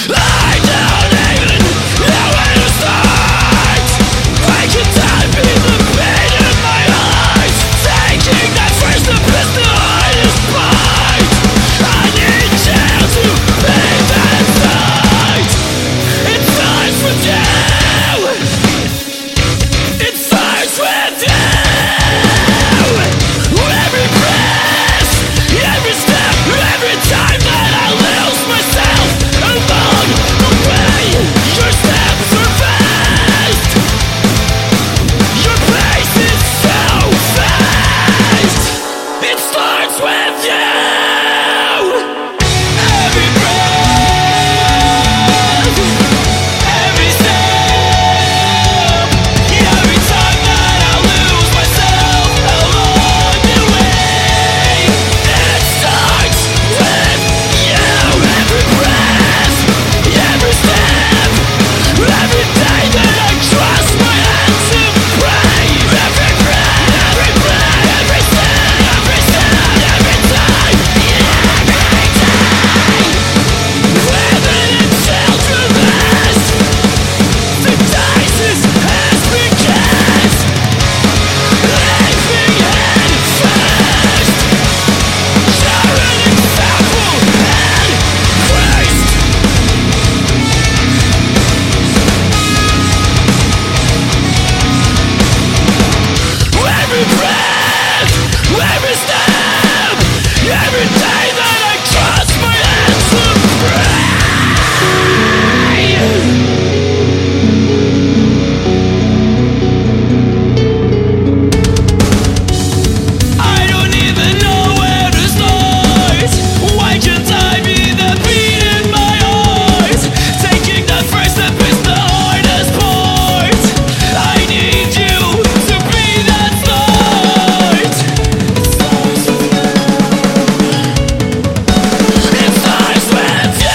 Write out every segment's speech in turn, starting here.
I don't even know where to start. Why can't I be the pain in my eyes? Taking that first step is the hardest part. I need you to be that sight. It starts with you. It starts with you. Every breath, every step, every time that I lose myself along the way. Your steps are fast. Your pace is so fast. It starts with you. Every breath, every step, every time that I lose myself along the way. It starts with you. Every breath, every step, every day that I trust my hands to pray. Every breath, every step, every time, every time. Whether it's children's, the dices has been cast. Living head first, share an example and Christ. Every breath, every step, every day that I trust my hands to pray. I don't even know where to start. Why can't I be the beat in my heart? Taking that first step is the hardest part. I need you to be that start. It starts with you.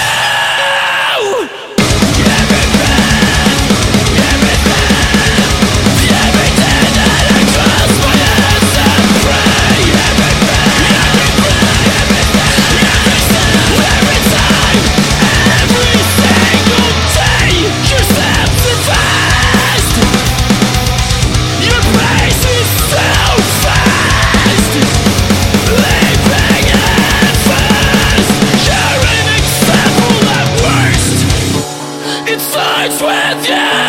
Every breath, every step, every day that I trust my hands and pray. Every breath, every step, every time, every single day. Your steps are fast. Your pace is so fast. Leaping head first. You're an example at worst. It starts with you.